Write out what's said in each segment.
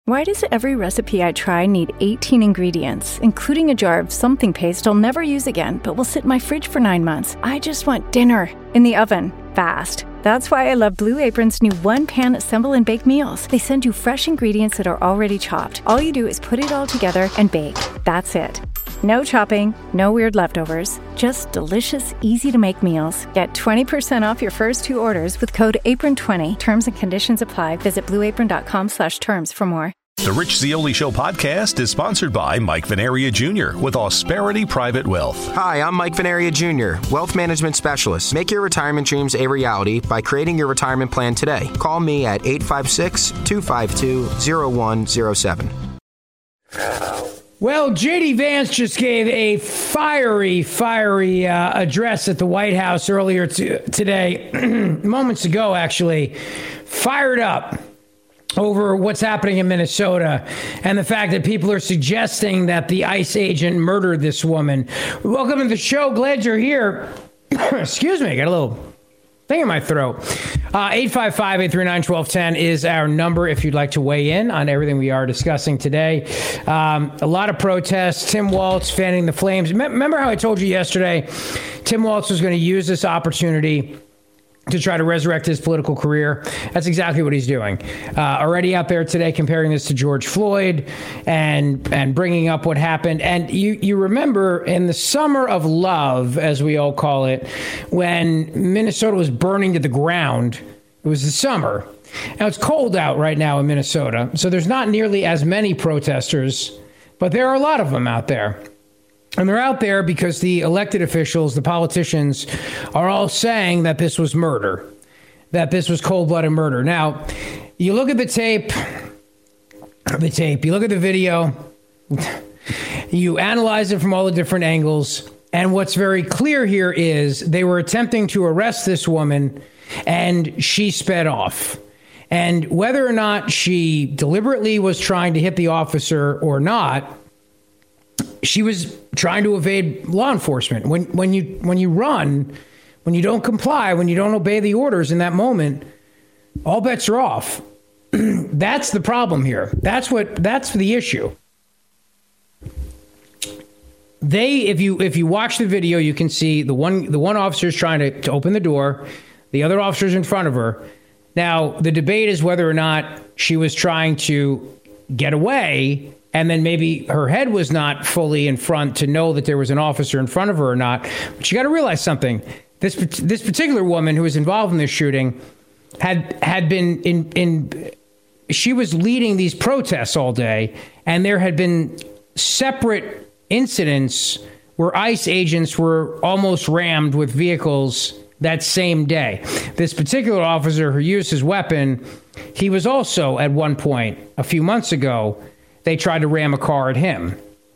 Why does every recipe I try need 18 ingredients, including a jar of something paste I'll never use again, but will sit in my fridge for 9 months? I just want dinner in the oven, fast. That's why I love Blue Apron's new one-pan assemble and bake meals. They send you fresh ingredients that are already chopped. All you do is put it all together and bake. That's it. No chopping, no weird leftovers, just delicious, easy-to-make meals. Get 20% off your first 2 orders with code APRON20. Terms and conditions apply. Visit blueapron.com/terms for more. The Rich Zeoli Show podcast is sponsored by Mike Venaria Jr. with Ausperity Private Wealth. Hi, I'm Mike Venaria Jr., Wealth Management Specialist. Make your retirement dreams a reality by creating your retirement plan today. Call me at 856-252-0107. Well, J.D. Vance just gave a fiery address at the White House earlier today, moments ago, actually, fired up over what's happening in Minnesota and the fact that people are suggesting that the ICE agent murdered this woman. Welcome to the show. Glad you're here. Excuse me. I got a little thing in my throat. 855-839-1210 is our number if you'd like to weigh in on everything we are discussing today. A lot of protests. Tim Walz fanning the flames. Remember how I told you yesterday Tim Walz was going to use this opportunity to try to resurrect his political career? That's exactly what he's doing. Already out there today comparing this to George Floyd and bringing up what happened. And you remember in the summer of love, as we all call it, when Minnesota was burning to the ground, it was the summer. Now it's cold out right now in Minnesota, so there's not nearly as many protesters, but there are a lot of them out there. And they're out there because the elected officials, the politicians, are all saying that this was murder, that this was cold-blooded murder. Now, you look at the tape, you look at the video, you analyze it from all the different angles, and what's very clear here is they were attempting to arrest this woman, and she sped off. And whether or not she deliberately was trying to hit the officer or not, she was trying to evade law enforcement. When you run, when you don't comply, when you don't obey the orders in that moment, all bets are off. That's the problem here. That's the issue. If you watch the video, you can see the one officer is trying to open the door, the other officer's in front of her. Now, the debate is whether or not she was trying to get away, and then maybe her head was not fully in front to know that there was an officer in front of her or not. But you got to realize something. This particular woman who was involved in this shooting had been she was leading these protests all day, and there had been separate incidents where ICE agents were almost rammed with vehicles that same day. This particular officer who used his weapon, he was also at one point a few months ago, they tried to ram a car at him.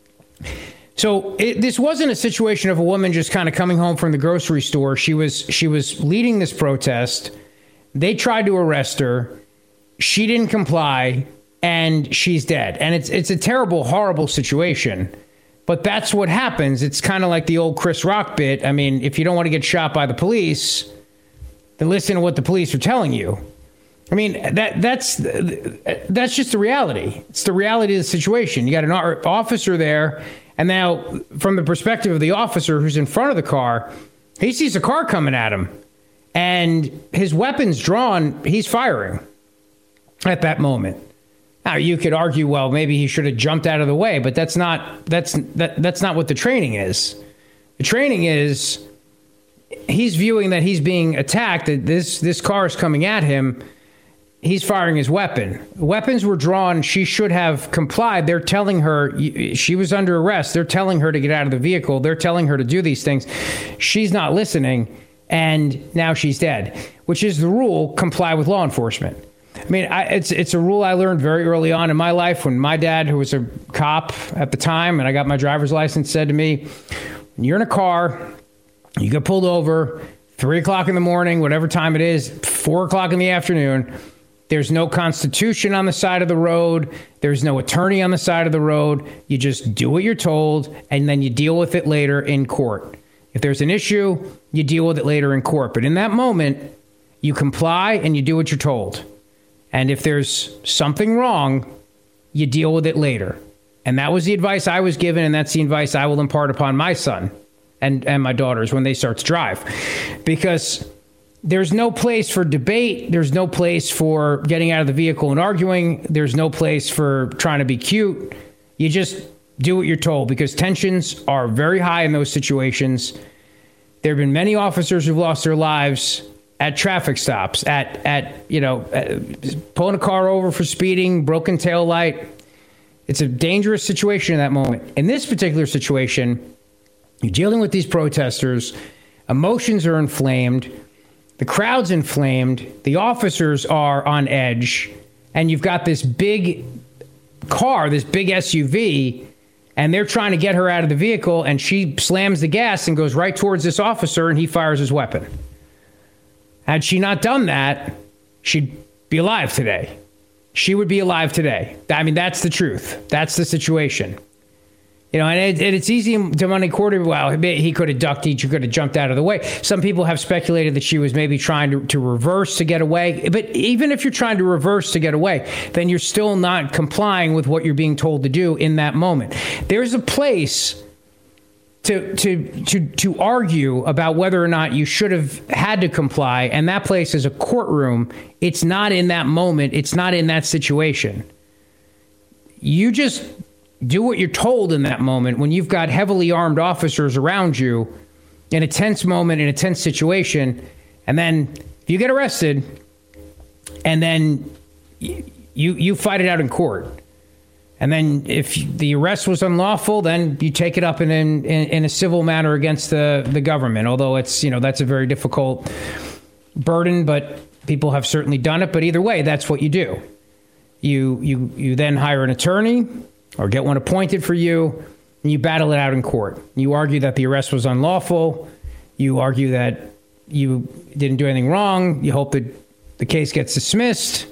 So this wasn't a situation of a woman just kind of coming home from the grocery store. She was leading this protest. They tried to arrest her. She didn't comply, and she's dead. And it's a terrible, horrible situation. But that's what happens. It's kind of like the old Chris Rock bit. I mean, if you don't want to get shot by the police, then listen to what the police are telling you. I mean, that's just the reality. It's the reality of the situation. You got an officer there, and now from the perspective of the officer who's in front of the car, he sees a car coming at him, and his weapon's drawn. He's firing at that moment. Now, you could argue, well, maybe he should have jumped out of the way, but that's not what the training is. The training is he's viewing that he's being attacked, that this car is coming at him. He's firing his weapon. Weapons were drawn. She should have complied. They're telling her she was under arrest. They're telling her to get out of the vehicle. They're telling her to do these things. She's not listening, and now she's dead, which is the rule: comply with law enforcement. I mean, it's a rule I learned very early on in my life when my dad, who was a cop at the time, and I got my driver's license, said to me, when you're in a car, you get pulled over, 3 o'clock in the morning, whatever time it is, 4 o'clock in the afternoon, there's no Constitution on the side of the road. There's no attorney on the side of the road. You just do what you're told, and then you deal with it later in court. If there's an issue, you deal with it later in court. But in that moment, you comply and you do what you're told. And if there's something wrong, you deal with it later. And that was the advice I was given, and that's the advice I will impart upon my son and my daughters when they start to drive. Because there's no place for debate. There's no place for getting out of the vehicle and arguing. There's no place for trying to be cute. You just do what you're told, because tensions are very high in those situations. There have been many officers who've lost their lives at traffic stops, at pulling a car over for speeding, broken tail light. It's a dangerous situation in that moment. In this particular situation, you're dealing with these protesters. Emotions are inflamed. The crowd's inflamed. The officers are on edge. And you've got this big car, this big SUV, and they're trying to get her out of the vehicle, and she slams the gas and goes right towards this officer, and he fires his weapon. Had she not done that, she'd be alive today. She would be alive today. I mean, that's the truth. That's the situation. You know, and it's easy to money quarter. Well, he could have ducked, he could have jumped out of the way. Some people have speculated that she was maybe trying to reverse to get away. But even if you're trying to reverse to get away, then you're still not complying with what you're being told to do in that moment. There's a place to argue about whether or not you should have had to comply, and that place is a courtroom. It's not in that moment. It's not in that situation. You just do what you're told in that moment when you've got heavily armed officers around you in a tense moment, in a tense situation, and then you get arrested, and then you fight it out in court. And then if the arrest was unlawful, then you take it up in a civil manner against the government, although it's, that's a very difficult burden, but people have certainly done it. But either way, that's what you do. You then hire an attorney or get one appointed for you, and you battle it out in court. You argue that the arrest was unlawful. You argue that you didn't do anything wrong. You hope that the case gets dismissed,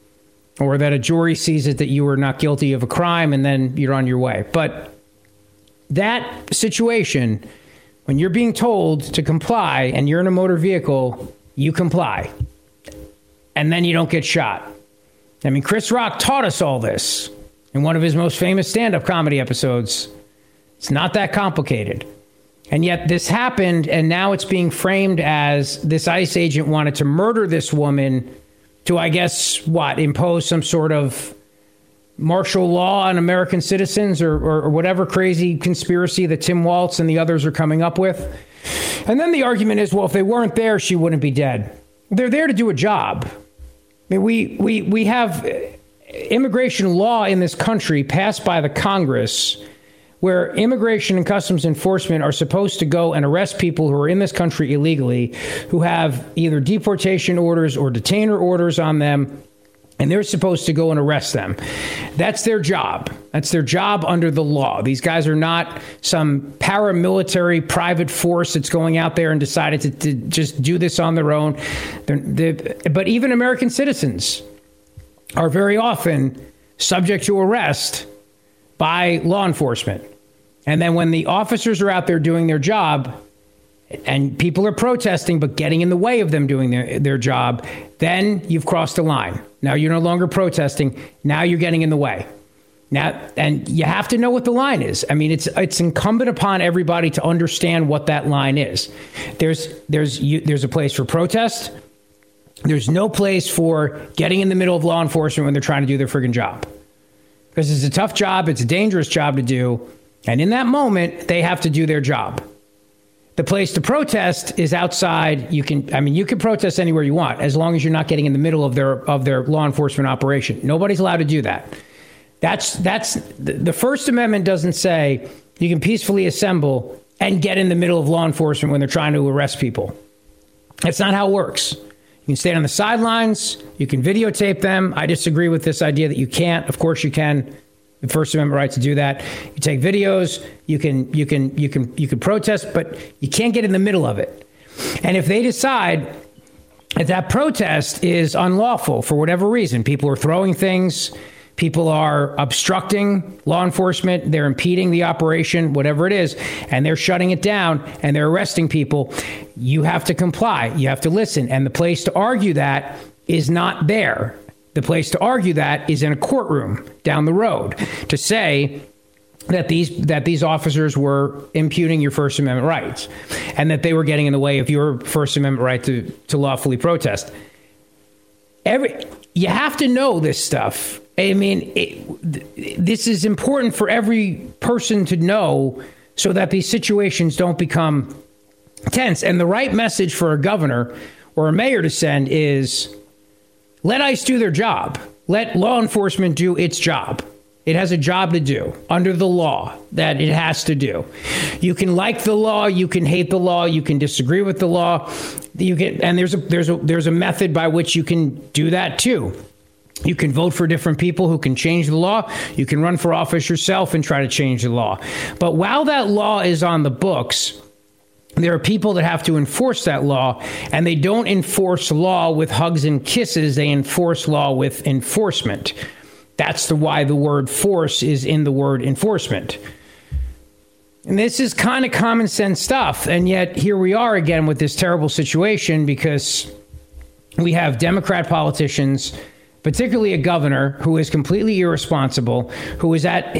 or that a jury sees it that you were not guilty of a crime, and then you're on your way. But that situation, when you're being told to comply and you're in a motor vehicle, you comply. And then you don't get shot. I mean, Chris Rock taught us all this in one of his most famous stand-up comedy episodes. It's not that complicated. And yet this happened, and now it's being framed as this ICE agent wanted to murder this woman to, I guess, impose some sort of martial law on American citizens or whatever crazy conspiracy that Tim Waltz and the others are coming up with. And then the argument is, well, if they weren't there, she wouldn't be dead. They're there to do a job. I mean, we have immigration law in this country passed by the Congress where immigration and customs enforcement are supposed to go and arrest people who are in this country illegally, who have either deportation orders or detainer orders on them, and they're supposed to go and arrest them. That's their job. That's their job under the law. These guys are not some paramilitary private force that's going out there and decided to just do this on their own. But even American citizens are very often subject to arrest by law enforcement. And then when the officers are out there doing their job and people are protesting but getting in the way of them doing their job, then you've crossed the line. Now you're no longer protesting. Now you're getting in the way. Now, and you have to know what the line is. I mean, it's incumbent upon everybody to understand what that line is. There's a place for protest. There's no place for getting in the middle of law enforcement when they're trying to do their friggin' job. Because it's a tough job. It's a dangerous job to do. And in that moment, they have to do their job. The place to protest is outside. You can protest anywhere you want, as long as you're not getting in the middle of their law enforcement operation. Nobody's allowed to do that. That's the First Amendment doesn't say you can peacefully assemble and get in the middle of law enforcement when they're trying to arrest people. That's not how it works. You can stay on the sidelines. You can videotape them. I disagree with this idea that you can't. Of course you can. The First Amendment right to do that. You take videos. You can protest, but you can't get in the middle of it. And if they decide that protest is unlawful for whatever reason, people are throwing things, people are obstructing law enforcement, they're impeding the operation, whatever it is, and they're shutting it down and they're arresting people, you have to comply. You have to listen. And the place to argue that is not there. the place to argue that is in a courtroom down the road to say that these officers were impugning your First Amendment rights and that they were getting in the way of your First Amendment right to lawfully protest. You have to know this stuff. I mean, this is important for every person to know so that these situations don't become tense. And the right message for a governor or a mayor to send is, let ICE do their job. Let law enforcement do its job. It has a job to do under the law that it has to do. You can like the law, you can hate the law, you can disagree with the law. And there's a method by which you can do that too. You can vote for different people who can change the law. You can run for office yourself and try to change the law. But while that law is on the books, there are people that have to enforce that law, and they don't enforce law with hugs and kisses. They enforce law with enforcement. That's why the word force is in the word enforcement. And this is kind of common sense stuff. And yet here we are again with this terrible situation because we have Democrat politicians, particularly a governor who is completely irresponsible, who is at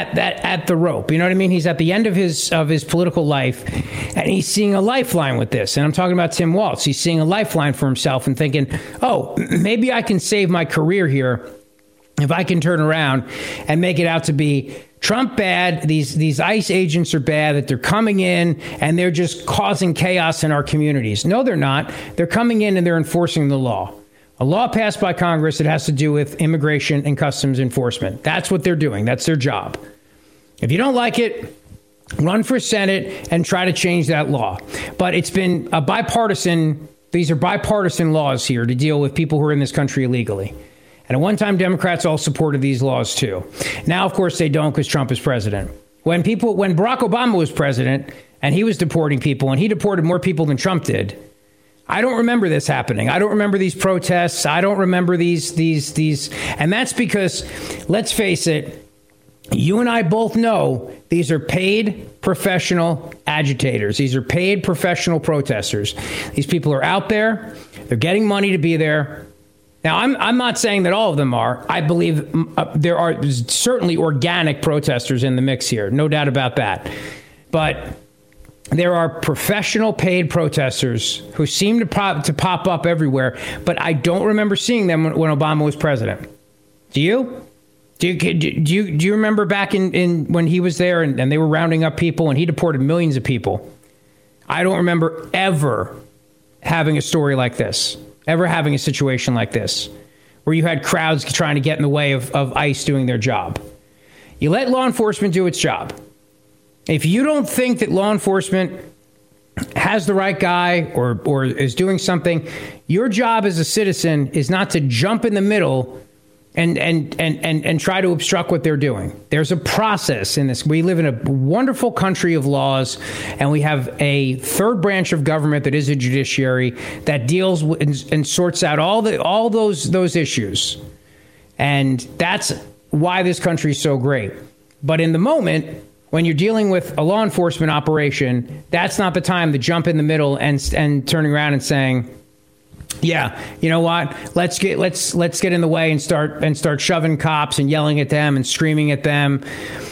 the rope. You know what I mean? He's at the end of his political life, and he's seeing a lifeline with this. And I'm talking about Tim Walz. He's seeing a lifeline for himself and thinking, oh, maybe I can save my career here if I can turn around and make it out to be Trump bad, these ICE agents are bad, that they're coming in and they're just causing chaos in our communities. No, they're not. They're coming in and they're enforcing the law. A law passed by Congress that has to do with immigration and customs enforcement. That's what they're doing. That's their job. If you don't like it, run for Senate and try to change that law. But it's been a bipartisan, these are bipartisan laws here to deal with people who are in this country illegally. And at one time, Democrats all supported these laws too. Now, of course, they don't because Trump is president. When Barack Obama was president and he was deporting people, and he deported more people than Trump did, I don't remember this happening. I don't remember these protests. I don't remember these. And that's because, let's face it, you and I both know these are paid professional agitators. These are paid professional protesters. These people are out there. They're getting money to be there. Now, I'm not saying that all of them are. I believe there are certainly organic protesters in the mix here. No doubt about that. But there are professional paid protesters who seem to pop up everywhere, but I don't remember seeing them when Obama was president. Do you? Do you remember back in when he was there and they were rounding up people and he deported millions of people? I don't remember ever having a story like this, ever having a situation like this, where you had crowds trying to get in the way of ICE doing their job. You let law enforcement do its job. If you don't think that law enforcement has the right guy or is doing something, your job as a citizen is not to jump in the middle and try to obstruct what they're doing. There's a process in this. We live in a wonderful country of laws, and we have a third branch of government that is a judiciary that deals with and sorts out all those issues. And that's why this country is so great. But in the moment, when you're dealing with a law enforcement operation, that's not the time to jump in the middle and turning around and saying, yeah, you know what? Let's get in the way and start shoving cops and yelling at them and screaming at them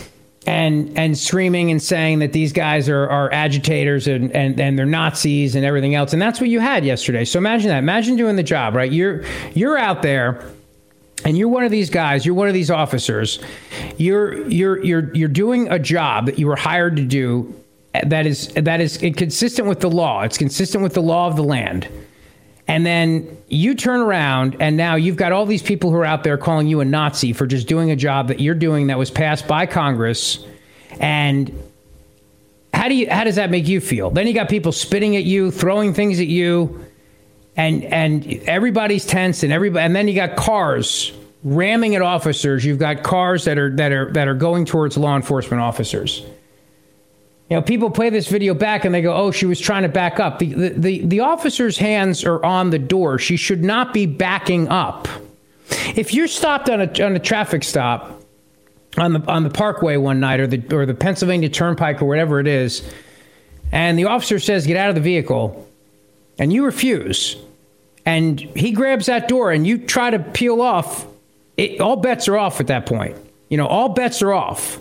and screaming and saying that these guys are agitators and they're Nazis and everything else. And that's what you had yesterday. So imagine that. Imagine doing the job, right? You're out there and you're one of these guys. You're one of these officers. You're doing a job that you were hired to do that is consistent with the law. It's consistent with the law of the land. And then you turn around and now you've got all these people who are out there calling you a Nazi for just doing a job that you're doing that was passed by Congress. And how does that make you feel? Then you got people spitting at you, throwing things at you, and everybody's tense and then you got cars ramming at officers. You've got cars that are going towards law enforcement officers. You know, people play this video back and they go, oh, she was trying to back up. The officer's hands are on the door. She should not be backing up. If you're stopped on a traffic stop on the Parkway one night or the Pennsylvania Turnpike or whatever it is, and the officer says, get out of the vehicle, and you refuse, and he grabs that door and you try to peel off, all bets are off at that point. All bets are off.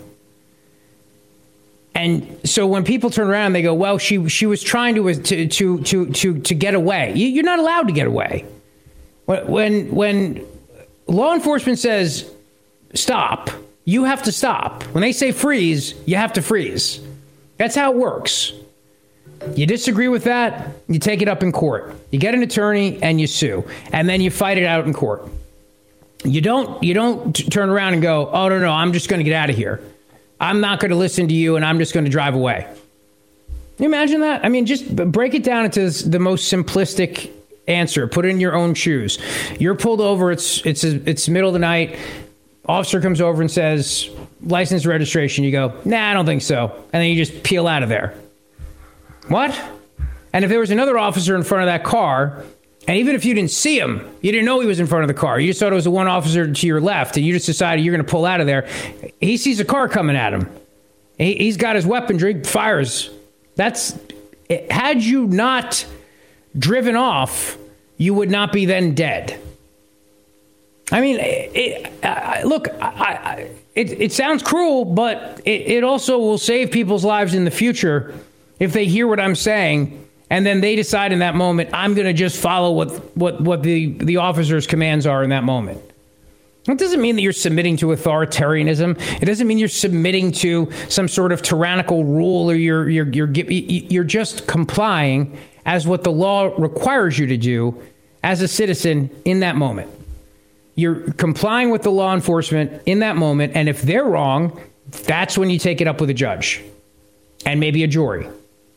And so when people turn around, they go, well, she was trying to get away. You're not allowed to get away. When law enforcement says stop, you have to stop. When they say freeze, you have to freeze. That's how it works. You disagree with that, you take it up in court. You get an attorney and you sue, and then you fight it out in court. You don't turn around and go, oh, no, I'm just going to get out of here. I'm not going to listen to you, and I'm just going to drive away. Can you imagine that? I mean, just break it down into the most simplistic answer. Put it in your own shoes. You're pulled over. It's middle of the night. Officer comes over and says, license, registration. You go, nah, I don't think so. And then you just peel out of there. What? And if there was another officer in front of that car, and even if you didn't see him, you didn't know he was in front of the car, you just thought it was the one officer to your left, and you just decided you're going to pull out of there. He sees a car coming at him. He's got his weaponry, fires. Had you not driven off, you would not be then dead. I mean, it sounds cruel, but it also will save people's lives in the future if they hear what I'm saying, and then they decide in that moment, I'm going to just follow what the officer's commands are in that moment. It doesn't mean that you're submitting to authoritarianism. It doesn't mean you're submitting to some sort of tyrannical rule, or you're just complying as what the law requires you to do as a citizen in that moment. You're complying with the law enforcement in that moment, and if they're wrong, that's when you take it up with a judge and maybe a jury.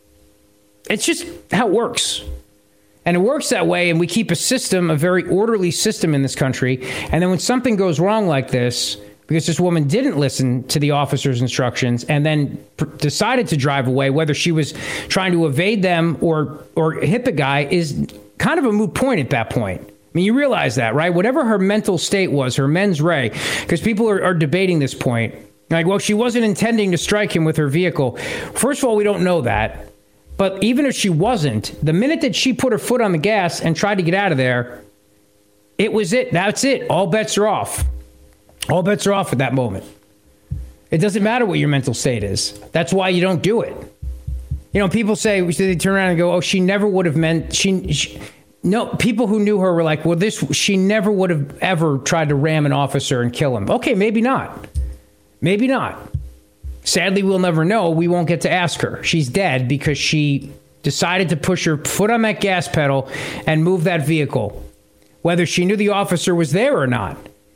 It's just how it works. And it works that way, and we keep a very orderly system in this country. And then when something goes wrong like this, because this woman didn't listen to the officer's instructions and then decided to drive away, whether she was trying to evade them or hit the guy, is kind of a moot point at that point. I mean, you realize that, right? Whatever her mental state was, her mens rea, because people are debating this point. Like, well, she wasn't intending to strike him with her vehicle. First of all, we don't know that. But even if she wasn't, the minute that she put her foot on the gas and tried to get out of there, it was it. That's it. All bets are off. All bets are off at that moment. It doesn't matter what your mental state is. That's why you don't do it. People say, they turn around and go, oh, she never would have meant, no, people who knew her were like, well, she never would have ever tried to ram an officer and kill him. Okay, maybe not. Maybe not. Sadly, we'll never know. We won't get to ask her. She's dead because she decided to push her foot on that gas pedal and move that vehicle. Whether she knew the officer was there or not,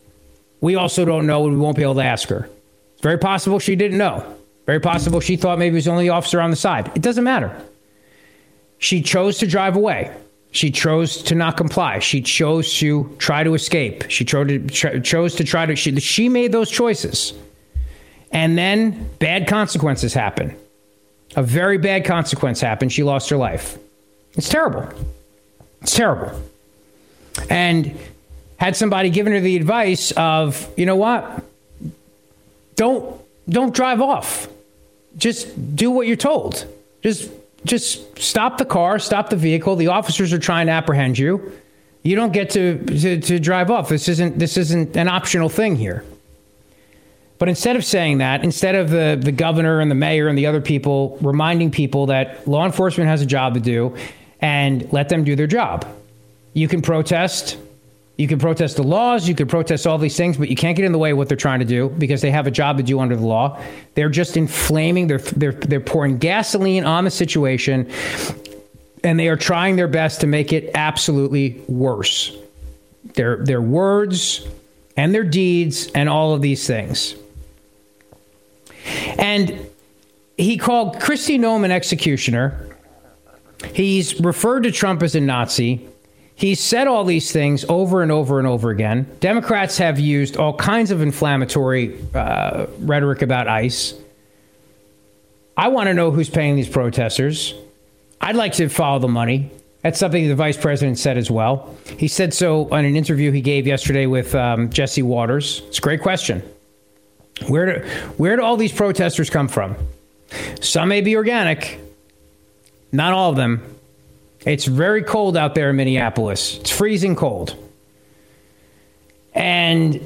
we also don't know, and we won't be able to ask her. It's very possible she didn't know. Very possible she thought maybe it was the only officer on the side. It doesn't matter. She chose to drive away. She chose to not comply. She chose to try to escape. She chose to try to... She made those choices. And then bad consequences happen. A very bad consequence happened. She lost her life. It's terrible. It's terrible. And had somebody given her the advice of, you know what? Don't drive off. Just do what you're told. Just stop the car, stop the vehicle. The officers are trying to apprehend you. You don't get to drive off. This isn't an optional thing here. But instead of saying that, instead of the governor and the mayor and the other people reminding people that law enforcement has a job to do and let them do their job. You can protest. You can protest the laws. You can protest all these things, but you can't get in the way of what they're trying to do because they have a job to do under the law. They're just inflaming. They're pouring gasoline on the situation, and they are trying their best to make it absolutely worse. Their words and their deeds and all of these things. And he called Kristi Noem an executioner. He's referred to Trump as a Nazi. He's said all these things over and over and over again. Democrats have used all kinds of inflammatory rhetoric about ICE. I want to know who's paying these protesters. I'd like to follow the money. That's something the vice president said as well. He said so on an interview he gave yesterday with Jesse Waters. It's a great question. Where do all these protesters come from? Some may be organic. Not all of them. It's very cold out there in Minneapolis. It's freezing cold. And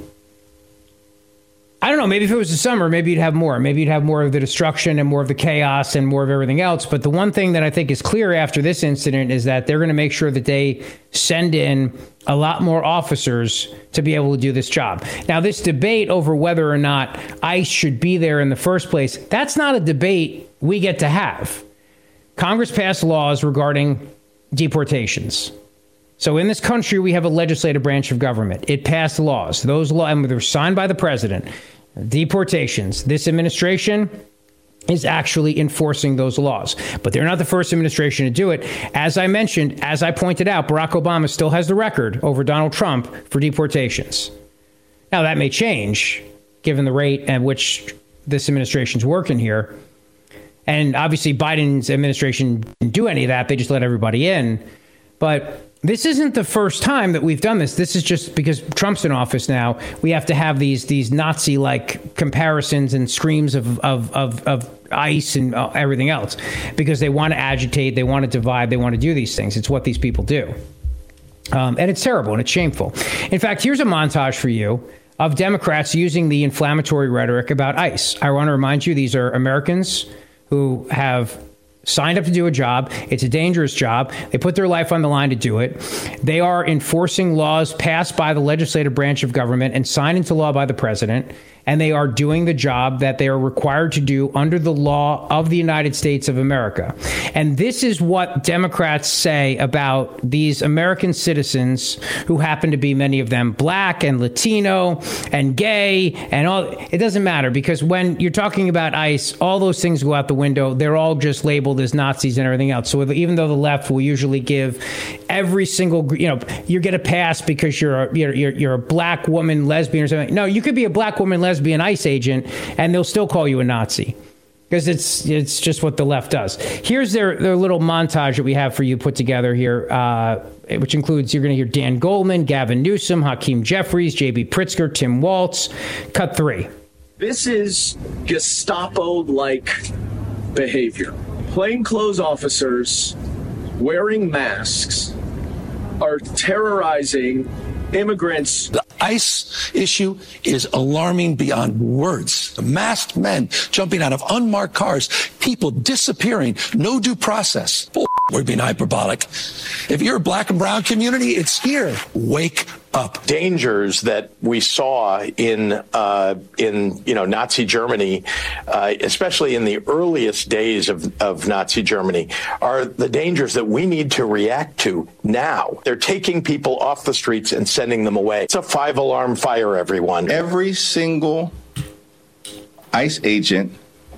I don't know, maybe if it was the summer, maybe you'd have more. Maybe you'd have more of the destruction and more of the chaos and more of everything else. But the one thing that I think is clear after this incident is that they're going to make sure that they send in a lot more officers to be able to do this job. Now, this debate over whether or not ICE should be there in the first place, that's not a debate we get to have. Congress passed laws regarding deportations. So in this country, we have a legislative branch of government. It passed laws. Those laws, and they're signed by the president. Deportations. This administration is actually enforcing those laws. But they're not the first administration to do it. As I mentioned, as I pointed out, Barack Obama still has the record over Donald Trump for deportations. Now, that may change, given the rate at which this administration's working here. And obviously, Biden's administration didn't do any of that. They just let everybody in. But this isn't the first time that we've done this. This is just because Trump's in office now. We have to have these Nazi-like comparisons and screams of ICE and everything else because they want to agitate, they want to divide, they want to do these things. It's what these people do. And it's terrible and it's shameful. In fact, here's a montage for you of Democrats using the inflammatory rhetoric about ICE. I want to remind you, these are Americans who have signed up to do a job. It's a dangerous job. They put their life on the line to do it. They are enforcing laws passed by the legislative branch of government and signed into law by the president. And they are doing the job that they are required to do under the law of the United States of America. And this is what Democrats say about these American citizens who happen to be, many of them, black and Latino and gay and all. It doesn't matter, because when you're talking about ICE, all those things go out the window. They're all just labeled as Nazis and everything else. So even though the left will usually give every single, you get a pass because you're a black woman, lesbian or something. No, you could be a black woman, lesbian, ICE agent, and they'll still call you a Nazi because it's just what the left does. Here's their little montage that we have for you put together here, which includes, you're going to hear Dan Goldman, Gavin Newsom, Hakeem Jeffries, J.B. Pritzker, Tim Walz. Cut 3. This is Gestapo-like behavior. Plainclothes officers wearing masks are terrorizing immigrants. The ICE issue is alarming beyond words. The masked men jumping out of unmarked cars, people disappearing, no due process. We're being hyperbolic. If you're a black and brown community, it's here. Wake up. Dangers that we saw in Nazi Germany, especially in the earliest days of Nazi Germany, are the dangers that we need to react to now. They're taking people off the streets and sending them away. It's a 5-alarm fire, everyone. Every single ICE agent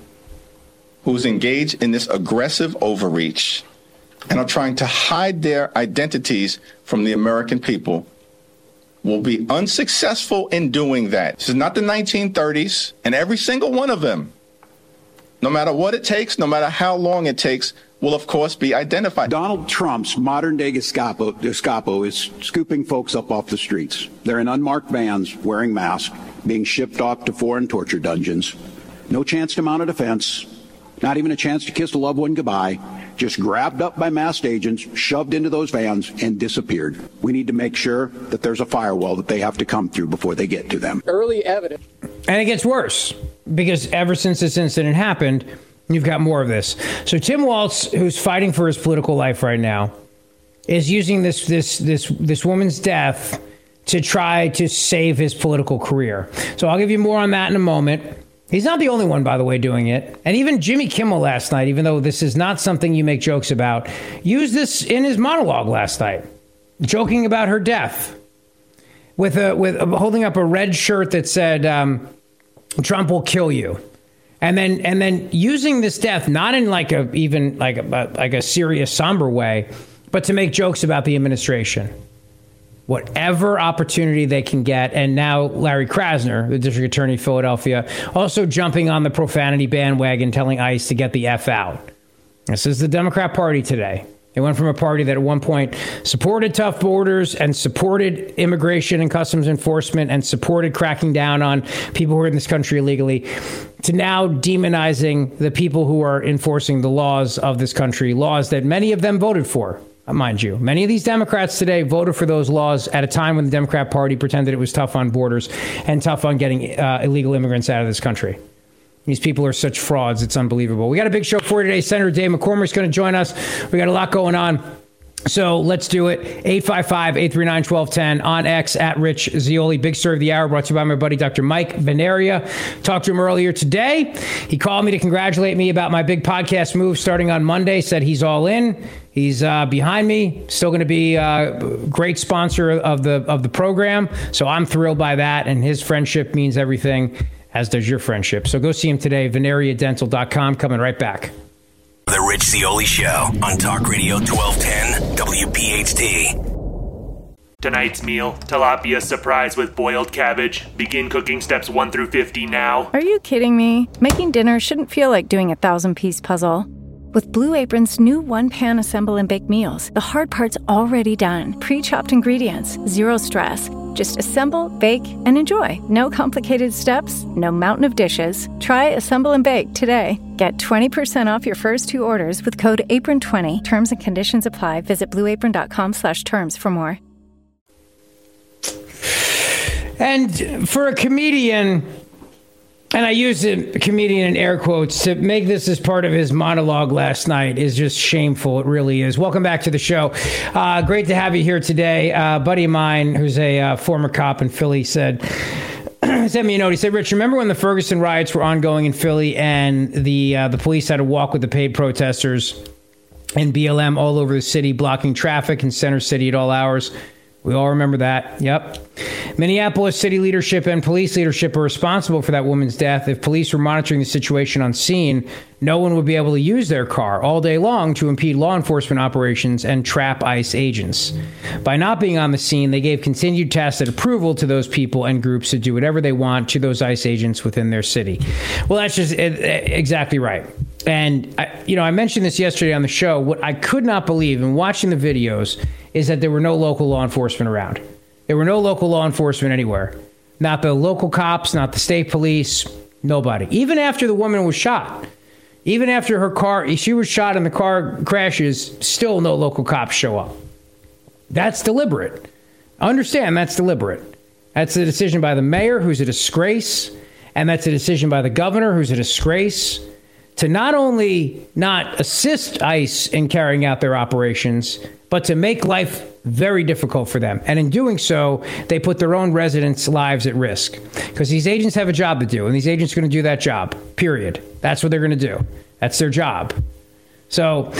who's engaged in this aggressive overreach and are trying to hide their identities from the American people will be unsuccessful in doing that. This is not the 1930s, and every single one of them, no matter what it takes, no matter how long it takes, will of course be identified. Donald Trump's modern-day Gestapo is scooping folks up off the streets. They're in unmarked vans, wearing masks, being shipped off to foreign torture dungeons. No chance to mount a defense, not even a chance to kiss a loved one goodbye. Just grabbed up by masked agents, shoved into those vans, and disappeared. We need to make sure that there's a firewall that they have to come through before they get to them. Early evidence. And it gets worse, because ever since this incident happened, you've got more of this. So Tim Walz, who's fighting for his political life right now, is using this woman's death to try to save his political career. So I'll give you more on that in a moment. He's not the only one, by the way, doing it. And even Jimmy Kimmel last night, even though this is not something you make jokes about, used this in his monologue last night, joking about her death, with holding up a red shirt that said, Trump will kill you. And then using this death, not in like a serious, somber way, but to make jokes about the administration. Whatever opportunity they can get. And now Larry Krasner, the district attorney of Philadelphia, also jumping on the profanity bandwagon, telling ICE to get the F out. This is the Democrat Party today. They went from a party that at one point supported tough borders and supported immigration and customs enforcement and supported cracking down on people who are in this country illegally, to now demonizing the people who are enforcing the laws of this country, laws that many of them voted for. mind you. Many of these Democrats today voted for those laws at a time when the Democrat Party pretended it was tough on borders and tough on getting illegal immigrants out of this country. These people are such frauds. It's unbelievable. We got a big show for you today. Senator Dave McCormick's going to join us. We got a lot going on. So let's do it. 855-839-1210 on X at Rich Zeoli. Big story of the hour brought to you by my buddy, Dr. Mike Veneria. Talked to him earlier today. He called me to congratulate me about my big podcast move starting on Monday. Said he's all in. He's behind me. Still going to be a great sponsor of the program. So I'm thrilled by that. And his friendship means everything, as does your friendship. So go see him today. VeneriaDental.com. Coming right back. The Rich Zeoli Show on Talk Radio 1210 WPHT. Tonight's meal, tilapia surprise with boiled cabbage. Begin cooking steps 1 through 50 now. Are you kidding me? Making dinner shouldn't feel like doing a 1,000-piece puzzle. With Blue Apron's new one-pan assemble and bake meals, the hard part's already done. Pre-chopped ingredients, zero stress. Just assemble, bake, and enjoy. No complicated steps, no mountain of dishes. Try Assemble and Bake today. Get 20% off your first 2 orders with code APRON20. Terms and conditions apply. Visit blueapron.com/terms for more. And for a comedian, and I use a comedian in air quotes, to make this as part of his monologue last night is just shameful. It really is. Welcome back to the show. Great to have you here today. A buddy of mine who's a former cop in Philly sent me a note. He said, Rich, remember when the Ferguson riots were ongoing in Philly and the police had to walk with the paid protesters and BLM all over the city, blocking traffic in Center City at all hours? We all remember that. Yep. Minneapolis city leadership and police leadership are responsible for that woman's death. If police were monitoring the situation on scene, no one would be able to use their car all day long to impede law enforcement operations and trap ICE agents. By not being on the scene, they gave continued tacit approval to those people and groups to do whatever they want to those ICE agents within their city. Well, that's just exactly right. And, I mentioned this yesterday on the show. What I could not believe in watching the videos is that there were no local law enforcement around. There were no local law enforcement anywhere. Not the local cops, not the state police, nobody. Even after the woman was shot, even after she was shot and the car crashes, still no local cops show up. That's deliberate. Understand, that's deliberate. That's a decision by the mayor, who's a disgrace, and that's a decision by the governor, who's a disgrace, to not only not assist ICE in carrying out their operations, but to make life very difficult for them. And in doing so, they put their own residents' lives at risk. Because these agents have a job to do, and these agents are going to do that job, period. That's what they're going to do. That's their job. So,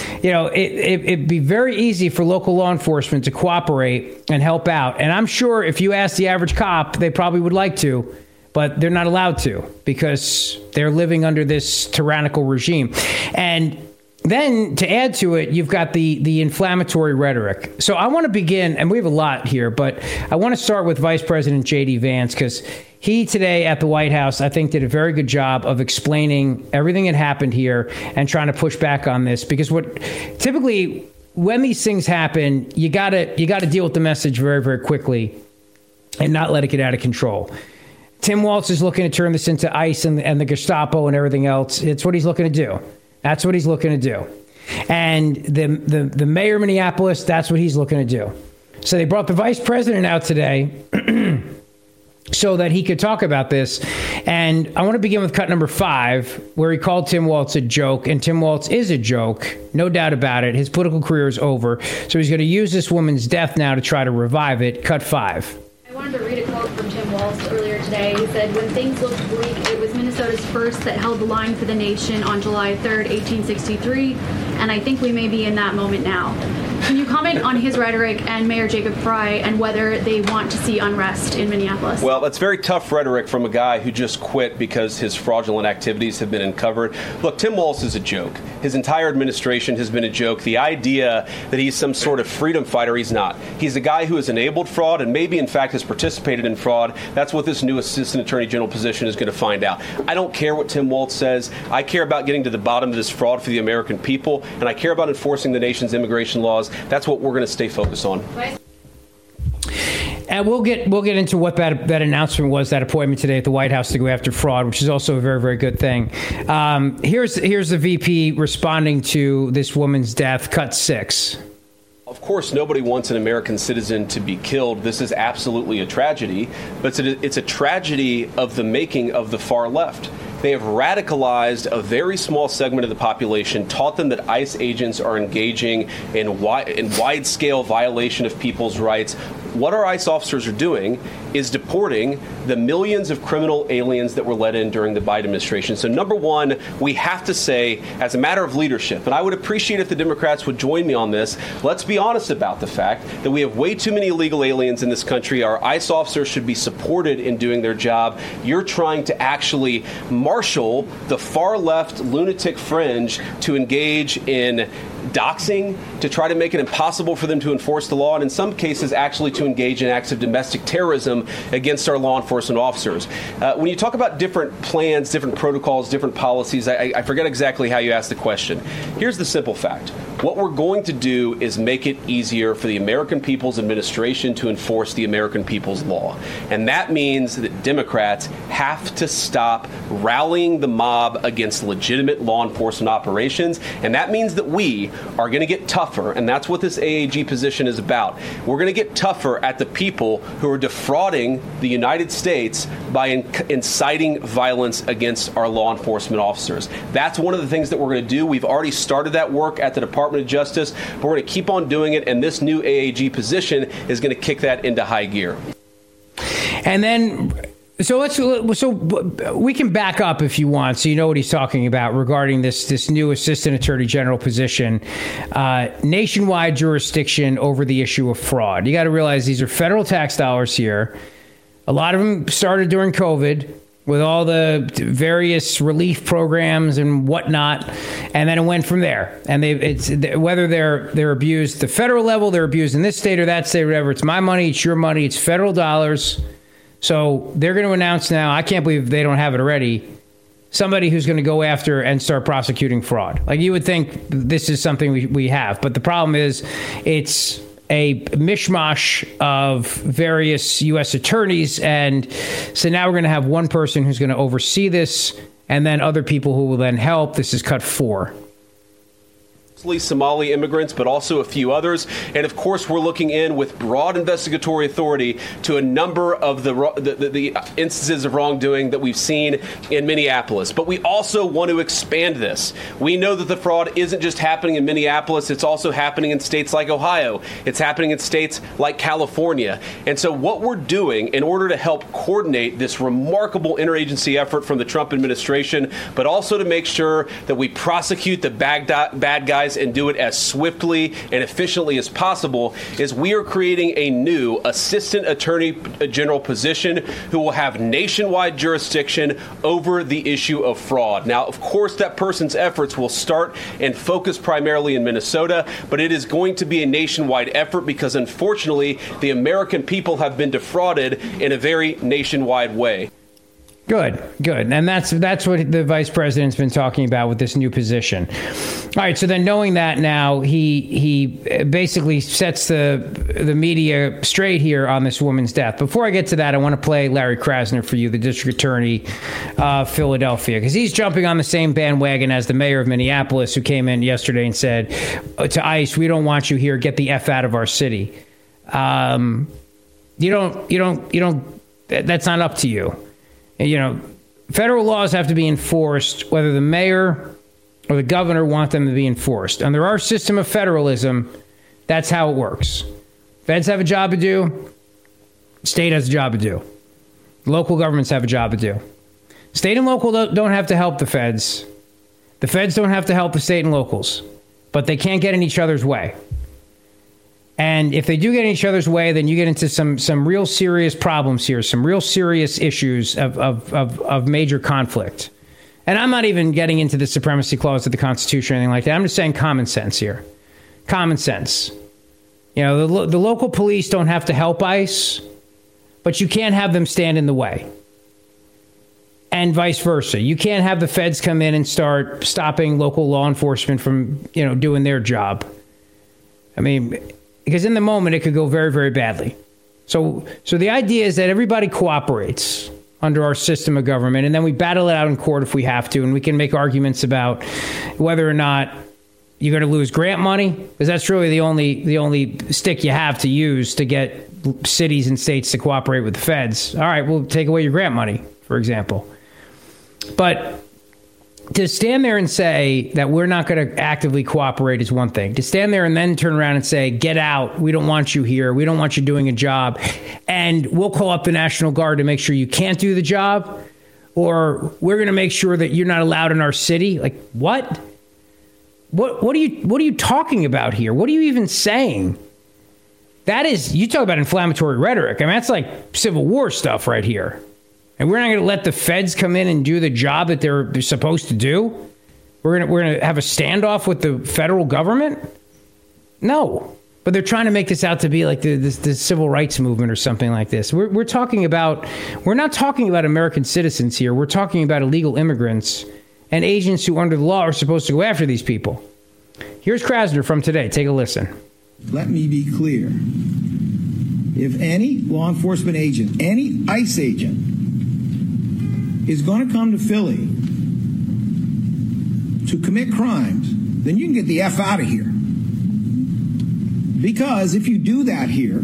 it'd be very easy for local law enforcement to cooperate and help out. And I'm sure if you ask the average cop, they probably would like to, but they're not allowed to because they're living under this tyrannical regime. And then to add to it, you've got the inflammatory rhetoric. So I want to begin, and we have a lot here, but I want to start with Vice President J.D. Vance, because he today at the White House, I think, did a very good job of explaining everything that happened here and trying to push back on this. Because typically when these things happen, you gotta deal with the message very, very quickly and not let it get out of control. Tim Walz is looking to turn this into ICE and the Gestapo and everything else. It's what he's looking to do. That's what he's looking to do. And the mayor of Minneapolis, that's what he's looking to do. So they brought the vice president out today so that he could talk about this. And I want to begin with cut number 5, where he called Tim Walz a joke. And Tim Walz is a joke, no doubt about it. His political career is over. So he's going to use this woman's death now to try to revive it. Cut 5. I wanted to read a quote from Tim Walz earlier today. He said, "When things looked bleak, it was Minnesota's first that held the line for the nation on July 3rd, 1863, and I think we may be in that moment now." Can you comment on his rhetoric and Mayor Jacob Frey and whether they want to see unrest in Minneapolis? Well, that's very tough rhetoric from a guy who just quit because his fraudulent activities have been uncovered. Look, Tim Walz is a joke. His entire administration has been a joke. The idea that he's some sort of freedom fighter, he's not. He's a guy who has enabled fraud and maybe, in fact, has participated in fraud. That's what this new Assistant Attorney General position is going to find out. I don't care what Tim Walz says. I care about getting to the bottom of this fraud for the American people, and I care about enforcing the nation's immigration laws. That's what we're going to stay focused on. And we'll get into what that announcement was, that appointment today at the White House to go after fraud, which is also a very, very good thing. Here's the VP responding to this woman's death. Cut 6. Of course, nobody wants an American citizen to be killed. This is absolutely a tragedy, but it's a tragedy of the making of the far left. They have radicalized a very small segment of the population, taught them that ICE agents are engaging in wide-scale violation of people's rights. What our ICE officers are doing is deporting the millions of criminal aliens that were let in during the Biden administration. So, number one, we have to say, as a matter of leadership, and I would appreciate if the Democrats would join me on this, let's be honest about the fact that we have way too many illegal aliens in this country. Our ICE officers should be supported in doing their job. You're trying to actually marshal the far left lunatic fringe to engage in doxing, to try to make it impossible for them to enforce the law, and in some cases actually to engage in acts of domestic terrorism against our law enforcement officers. When you talk about different plans, different protocols, different policies, I forget exactly how you asked the question. Here's the simple fact. What we're going to do is make it easier for the American people's administration to enforce the American people's law. And that means that Democrats have to stop rallying the mob against legitimate law enforcement operations. And that means that we are going to get tougher. And that's what this AAG position is about. We're going to get tougher at the people who are defrauding the United States by inciting violence against our law enforcement officers. That's one of the things that we're going to do. We've already started that work at the Department of Justice, but we're going to keep on doing it, and this new AAG position is going to kick that into high gear. And then, so we can back up if you want, so you know what he's talking about regarding this new Assistant Attorney General position, nationwide jurisdiction over the issue of fraud. You got to realize these are federal tax dollars here. A lot of them started during COVID, with all the various relief programs and whatnot, and then it went from there. And whether they're abused at the federal level, they're abused in this state or that state, or whatever. It's my money, it's your money, it's federal dollars. So they're going to announce now, I can't believe they don't have it already, somebody who's going to go after and start prosecuting fraud. Like, you would think this is something we have, but the problem is it's a mishmash of various U.S. attorneys. And so now we're going to have one person who's going to oversee this, and then other people who will then help. This is cut 4. Somali immigrants, but also a few others. And of course, we're looking in with broad investigatory authority to a number of the instances of wrongdoing that we've seen in Minneapolis. But we also want to expand this. We know that the fraud isn't just happening in Minneapolis. It's also happening in states like Ohio. It's happening in states like California. And so what we're doing in order to help coordinate this remarkable interagency effort from the Trump administration, but also to make sure that we prosecute the bad guys and do it as swiftly and efficiently as possible, is we are creating a new Assistant Attorney General position who will have nationwide jurisdiction over the issue of fraud. Now, of course, that person's efforts will start and focus primarily in Minnesota, but it is going to be a nationwide effort because, unfortunately, the American people have been defrauded in a very nationwide way. Good. And that's what the vice president's been talking about with this new position. All right, so then knowing that now, he basically sets the media straight here on this woman's death. Before I get to that, I want to play Larry Krasner for you, the district attorney of Philadelphia, because he's jumping on the same bandwagon as the mayor of Minneapolis, who came in yesterday and said to ICE, "We don't want you here. Get the F out of our city." You don't. That's not up to you. You know, federal laws have to be enforced, whether the mayor or the governor want them to be enforced. Under our system of federalism, that's how it works. Feds have a job to do. State has a job to do. Local governments have a job to do. State and local don't have to help the feds. The feds don't have to help the state and locals. But they can't get in each other's way. And if they do get in each other's way, then you get into some real serious problems here, some real serious issues of major conflict. And I'm not even getting into the supremacy clause of the Constitution or anything like that. I'm just saying common sense here. Common sense. You know, the local police don't have to help ICE, but you can't have them stand in the way. And vice versa. You can't have the feds come in and start stopping local law enforcement from, doing their job. I mean, because in the moment, it could go very, very badly. So the idea is that everybody cooperates under our system of government, and then we battle it out in court if we have to, and we can make arguments about whether or not, you're going to lose grant money, because that's really the only stick you have to use to get cities and states to cooperate with the feds. All right, we'll take away your grant money, for example. But to stand there and say that we're not going to actively cooperate is one thing. To stand there and then turn around and say, get out, we don't want you here, we don't want you doing a job, and we'll call up the National Guard to make sure you can't do the job, or we're going to make sure that you're not allowed in our city. Like, what? What are you talking about here? What are you even saying? That is, you talk about inflammatory rhetoric. I mean, that's like Civil War stuff right here. And we're not going to let the feds come in and do the job that they're supposed to do? We're going to have a standoff with the federal government? No. But they're trying to make this out to be like the civil rights movement or something like this. We're not talking about American citizens here. We're talking about illegal immigrants and agents who under the law are supposed to go after these people. Here's Krasner from today. Take a listen. Let me be clear. If any law enforcement agent, any ICE agent is going to come to Philly to commit crimes, then you can get the F out of here. Because if you do that here,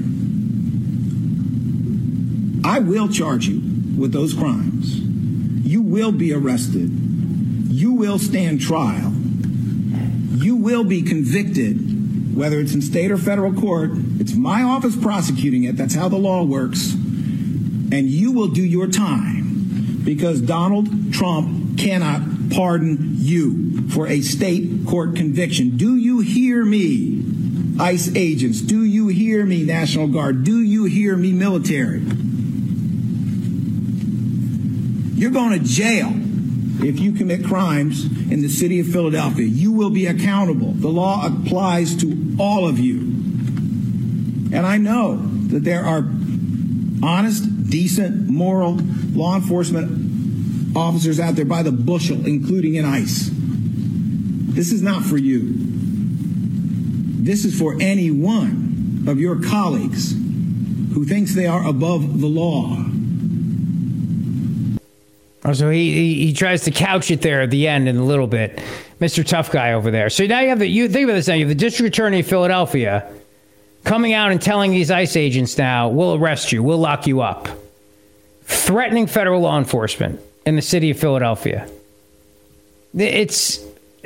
I will charge you with those crimes. You will be arrested. You will stand trial. You will be convicted, whether it's in state or federal court. It's my office prosecuting it. That's how the law works. And you will do your time, because Donald Trump cannot pardon you for a state court conviction. Do you hear me, ICE agents? Do you hear me, National Guard? Do you hear me, military? You're going to jail if you commit crimes in the city of Philadelphia. You will be accountable. The law applies to all of you. And I know that there are honest, decent, moral law enforcement officers out there by the bushel, including in ICE. This is not for you. This is for any one of your colleagues who thinks they are above the law. So he tries to couch it there at the end in a little bit, Mr. Tough Guy over there. So now you think about this now. You have the district attorney of Philadelphia coming out and telling these ICE agents now, we'll arrest you, we'll lock you up, threatening federal law enforcement in the city of Philadelphia. It's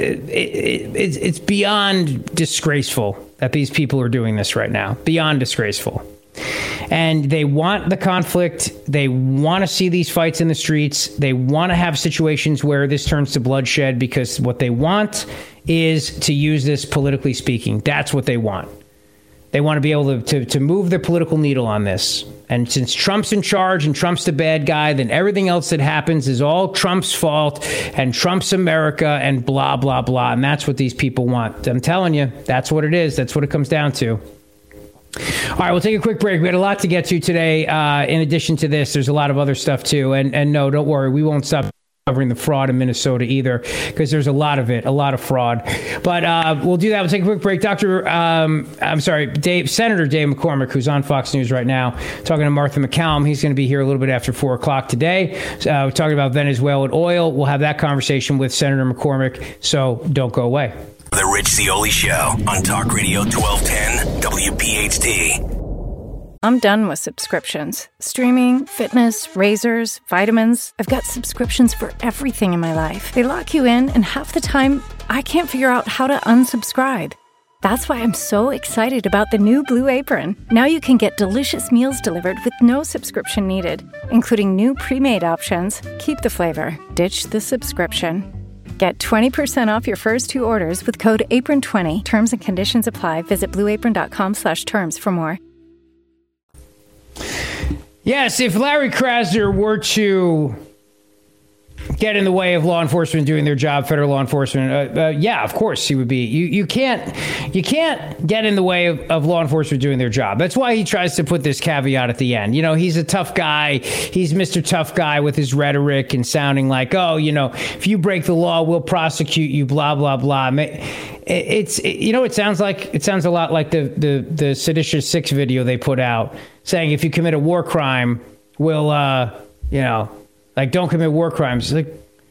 beyond disgraceful that these people are doing this right now. Beyond disgraceful. And they want the conflict. They want to see these fights in the streets. They want to have situations where this turns to bloodshed, because what they want is to use this politically speaking. That's what they want. They want to be able to move the political needle on this. And since Trump's in charge and Trump's the bad guy, then everything else that happens is all Trump's fault and Trump's America and blah, blah, blah. And that's what these people want. I'm telling you, that's what it is. That's what it comes down to. All right, we'll take a quick break. We had a lot to get to today. In addition to this, there's a lot of other stuff, too. And no, don't worry. We won't stop covering the fraud in Minnesota either, because there's a lot of it, a lot of fraud. But we'll do that. We'll take a quick break. Senator Dave McCormick, who's on Fox News right now, talking to Martha McCallum. He's going to be here a little bit after 4 o'clock today. We're talking about Venezuelan oil. We'll have that conversation with Senator McCormick, so don't go away. The Rich Zeoli Show on Talk Radio 1210 WPHT. I'm done with subscriptions. Streaming, fitness, razors, vitamins. I've got subscriptions for everything in my life. They lock you in, and half the time, I can't figure out how to unsubscribe. That's why I'm so excited about the new Blue Apron. Now you can get delicious meals delivered with no subscription needed, including new pre-made options. Keep the flavor. Ditch the subscription. Get 20% off your first 2 orders with code APRON20. Terms and conditions apply. Visit blueapron.com/terms for more. Yes, if Larry Krasner were to get in the way of law enforcement doing their job, federal law enforcement, yeah, of course he would be. You can't get in the way of law enforcement doing their job. That's why he tries to put this caveat at the end. You know, he's a tough guy. He's Mr. Tough Guy with his rhetoric and sounding like, oh, you know, if you break the law, we'll prosecute you, blah, blah, blah. It sounds a lot like the Seditious Six video they put out saying if you commit a war crime, we'll, don't commit war crimes. Like,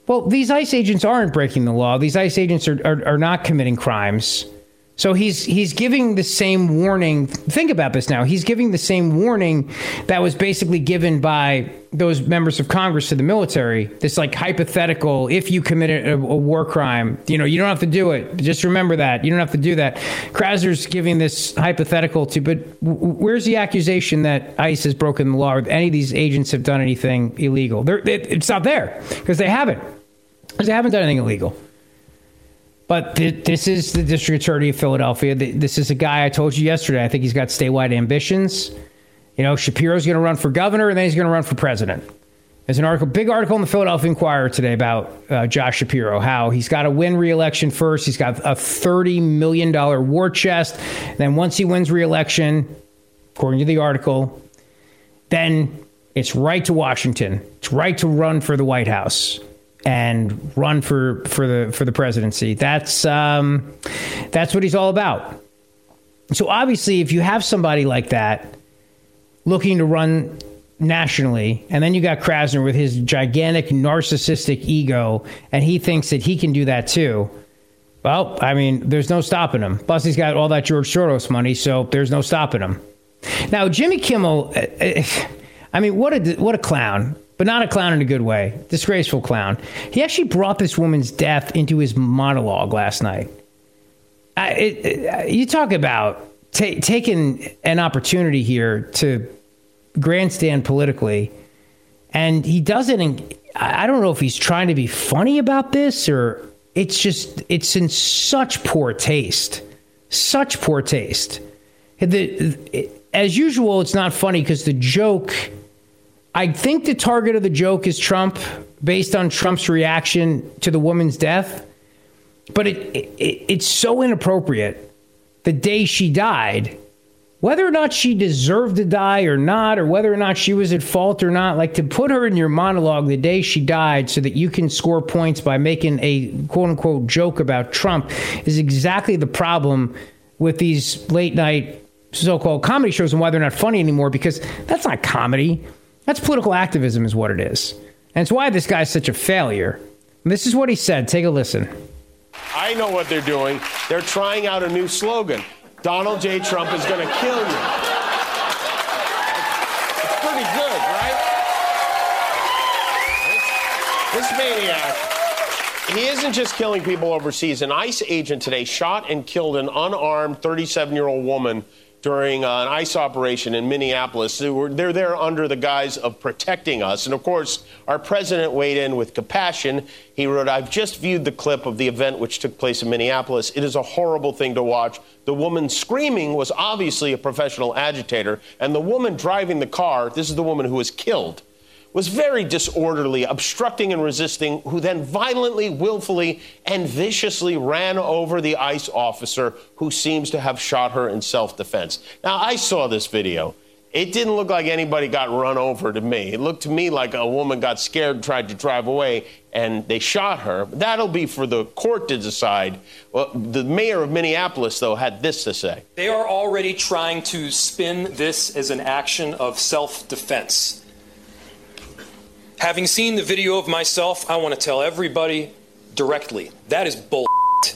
Well, these ICE agents aren't breaking the law. These ICE agents are not committing crimes. So he's giving the same warning. Think about this now. He's giving the same warning that was basically given by those members of Congress to the military. This like hypothetical, if you committed a war crime, you don't have to do it. Just remember that. You don't have to do that. Krasner's giving this hypothetical to, but where's the accusation that ICE has broken the law or any of these agents have done anything illegal? It's not there because they haven't. Because they haven't done anything illegal. But this is the district attorney of Philadelphia. This is a guy I told you yesterday. I think he's got statewide ambitions. Shapiro's going to run for governor, and then he's going to run for president. There's an big article in the Philadelphia Inquirer today about Josh Shapiro, how he's got to win re-election first. He's got a $30 million war chest. Then once he wins re-election, according to the article, then it's right to Washington. It's right to run for the White House and run for the presidency. That's what he's all about. So obviously, if you have somebody like that looking to run nationally, and then you got Krasner with his gigantic narcissistic ego, and he thinks that he can do that too. Well, I mean, there's no stopping him. Plus, he's got all that George Soros money, so there's no stopping him. Now, Jimmy Kimmel, I mean, what a clown. But not a clown in a good way. Disgraceful clown. He actually brought this woman's death into his monologue last night. You talk about taking an opportunity here to grandstand politically. And he does it I don't know if he's trying to be funny about this or it's in such poor taste. Such poor taste. As usual, it's not funny because the joke... I think the target of the joke is Trump, based on Trump's reaction to the woman's death. But it's so inappropriate. The day she died, whether or not she deserved to die or not, or whether or not she was at fault or not, like to put her in your monologue the day she died so that you can score points by making a quote unquote joke about Trump is exactly the problem with these late night so-called comedy shows and why they're not funny anymore, because that's not comedy. That's political activism is what it is. And it's why this guy's such a failure. And this is what he said. Take a listen. I know what they're doing. They're trying out a new slogan. Donald J. Trump is going to kill you. It's pretty good, right? This maniac, he isn't just killing people overseas. An ICE agent today shot and killed an unarmed 37-year-old woman during an ICE operation in Minneapolis. They're there under the guise of protecting us. And of course, our president weighed in with compassion. He wrote, "I've just viewed the clip of the event which took place in Minneapolis. It is a horrible thing to watch. The woman screaming was obviously a professional agitator. And the woman driving the car, this is the woman who was killed, was very disorderly, obstructing and resisting, who then violently, willfully, and viciously ran over the ICE officer who seems to have shot her in self-defense." Now, I saw this video. It didn't look like anybody got run over to me. It looked to me like a woman got scared and tried to drive away, and they shot her. That'll be for the court to decide. Well, the mayor of Minneapolis, though, had this to say. They are already trying to spin this as an action of self-defense. Having seen the video of myself, I want to tell everybody directly, that is bull.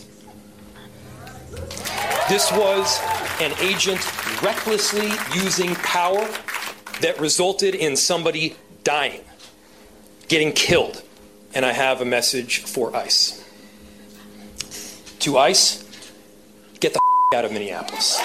This was an agent recklessly using power that resulted in somebody dying, getting killed. And I have a message for ICE. To ICE, get the out of Minneapolis.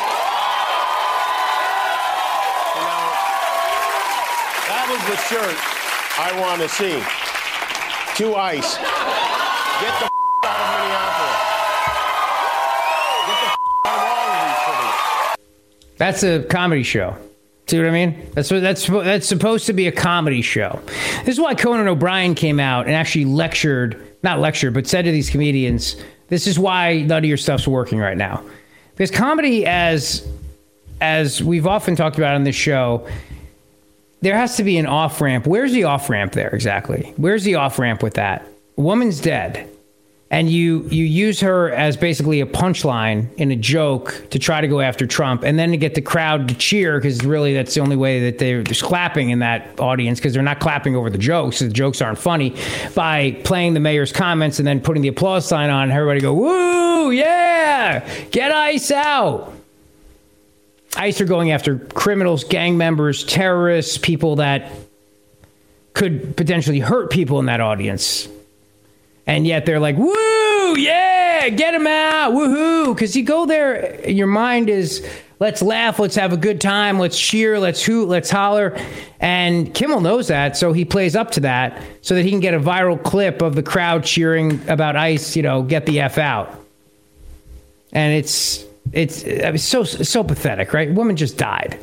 That was the shirt I want to see. To ICE, get the out of Minneapolis. Get the out of all of these cities. That's a comedy show. See what I mean? That's supposed to be a comedy show. This is why Conan O'Brien came out and actually but said to these comedians, this is why none of your stuff's working right now. Because comedy, as we've often talked about on this show, there has to be an off-ramp. Where's the off-ramp there exactly? Where's the off-ramp with that? A woman's dead. and you use her as basically a punchline in a joke to try to go after Trump, and then to get the crowd to cheer, because really that's the only way that they're clapping in that audience, because they're not clapping over the jokes. The jokes aren't funny. By playing the mayor's comments and then putting the applause sign on, everybody go, woo, yeah, get ICE out. ICE are going after criminals, gang members, terrorists, people that could potentially hurt people in that audience. And yet they're like, woo, yeah, get him out, woohoo. Because you go there, your mind is, let's laugh, let's have a good time, let's cheer, let's hoot, let's holler. And Kimmel knows that, so he plays up to that so that he can get a viral clip of the crowd cheering about ICE, get the F out. And it's so pathetic, right? Woman just died.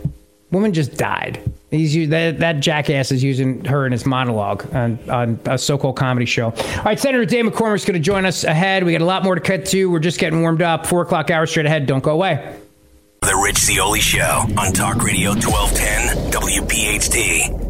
That jackass is using her in his monologue on a so-called comedy show. All right, Senator Dave McCormick's going to join us ahead. We got a lot more to cut to. We're just getting warmed up. 4 o'clock hour straight ahead. Don't go away. The Rich Zeoli Show on Talk Radio 1210 WPHT.